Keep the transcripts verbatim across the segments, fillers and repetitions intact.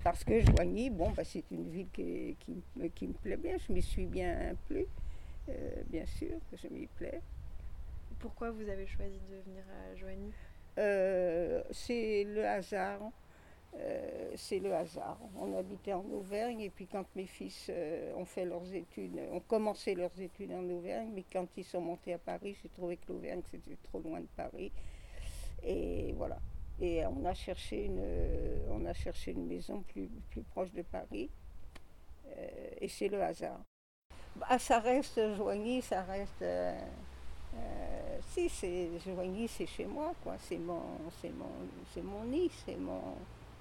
Parce que Joigny, bon, bah, c'est une ville qui, qui, me- qui me plaît bien, je m'y suis bien plu, euh, bien sûr, je m'y plais. Pourquoi vous avez choisi de venir à Joigny? Euh, c'est le hasard, euh, c'est le hasard. On habitait en Auvergne et puis quand mes fils euh, ont fait leurs études, ont commencé leurs études en Auvergne, mais quand ils sont montés à Paris, j'ai trouvé que l'Auvergne c'était trop loin de Paris et voilà. Et on a cherché une, on a cherché une maison plus, plus proche de Paris euh, et c'est le hasard. Bah, ça reste Joigny, ça reste. Euh, euh, si, c'est Joigny, c'est chez moi, quoi. C'est mon, c'est mon, c'est mon nid, c'est mon,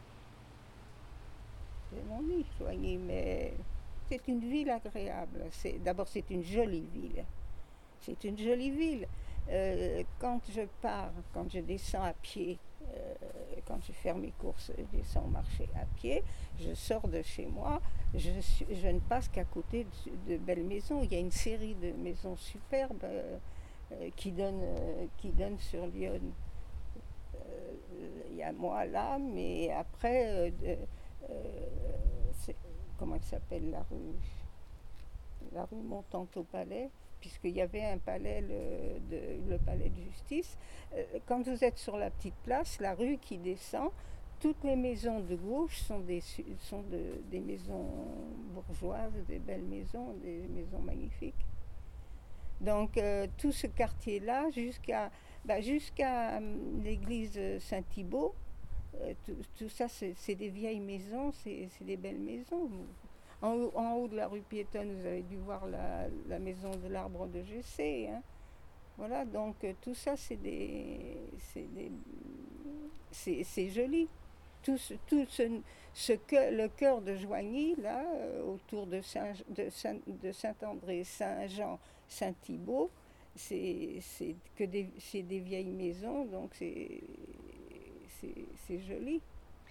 c'est mon nid, Joigny. Mais c'est une ville agréable. C'est, d'abord, c'est une jolie ville. C'est une jolie ville. Euh, quand je pars, quand je descends à pied, euh, quand je fais mes courses, je descends au marché à pied, je sors de chez moi, je, suis- je ne passe qu'à côté de, de belles maisons. Il y a une série de maisons superbes euh, euh, qui, donnent, euh, qui donnent sur Lyon. Euh, il y a moi là, mais après, euh, euh, c'est- comment elle s'appelle la rue la rue montant au palais, puisqu'il y avait un palais, le, de, le palais de justice. Euh, quand vous êtes sur la petite place, la rue qui descend, toutes les maisons de gauche sont des, sont de, des maisons bourgeoises, des belles maisons, des maisons magnifiques. Donc euh, tout ce quartier-là, jusqu'à bah, jusqu'à hum, l'église Saint-Thibault, euh, tout, tout ça, c'est c'est des vieilles maisons, c'est c'est des belles maisons. En haut, en haut de la rue piétonne, vous avez dû voir la, la maison de l'arbre de Gessé. Hein. Voilà, donc euh, tout ça, c'est des, c'est des, c'est, c'est joli. Tout, ce, tout ce, ce que, le cœur de Joigny, là, euh, autour de, Saint, de, Saint, de Saint-André, Saint-Jean, Saint-Thibault, c'est, c'est, que des, c'est des vieilles maisons, donc c'est, c'est, c'est joli.